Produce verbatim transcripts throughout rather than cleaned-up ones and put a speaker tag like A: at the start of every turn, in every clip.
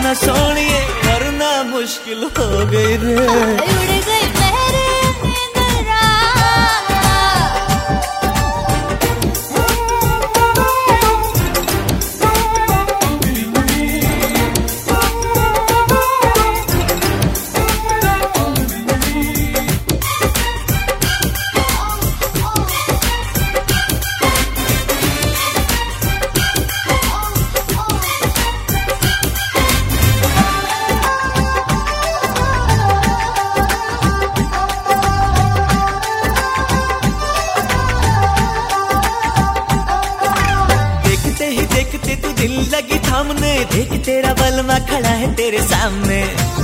A: ना सोनिए वरना मुश्किल हो गई रे।
B: उड़ गई मेरी नींद रात।
A: देखते तू दिल लगी थामने, देख तेरा बलमा खड़ा है तेरे सामने।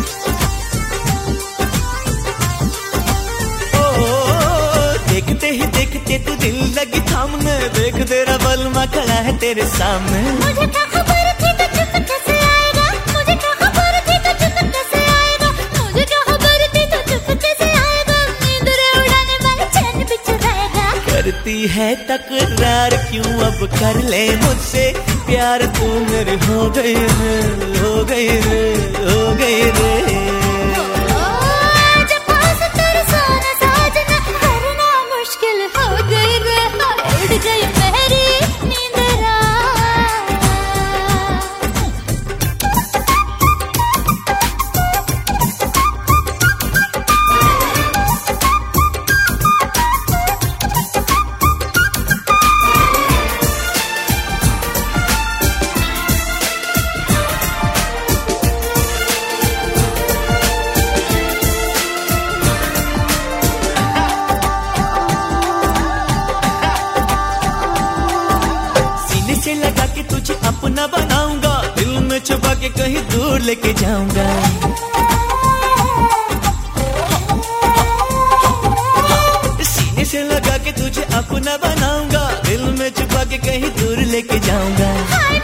A: ओ, देखते ही देखते तू दिल लगी थामने, देख तेरा बलमा खड़ा है तेरे सामने।
B: मुझे क्या खबर थी तो चुप कैसे आएगा, मुझे क्या खबर थी तो चुप कैसे आएगा, मुझे क्या खबर थी तो चुप कैसे आएगा, नींद रे उड़ाने वाले चैन भी चुराएगा।
A: करती है तकरार क्यों अब कर ले मुझसे प्यार, तू मेरी हो गई रे, हो गई रे, हो गई रे।
B: जब पास तेरे सोना साजना करना मुश्किल हो गई रे। उड़ गई मेरी नींद रात।
A: से लगा के तुझे अपना बनाऊंगा, दिल में छुपा के कहीं दूर लेके जाऊंगा। सीने से लगा के तुझे अपना बनाऊंगा, दिल में छुपा के कहीं दूर लेके जाऊंगा।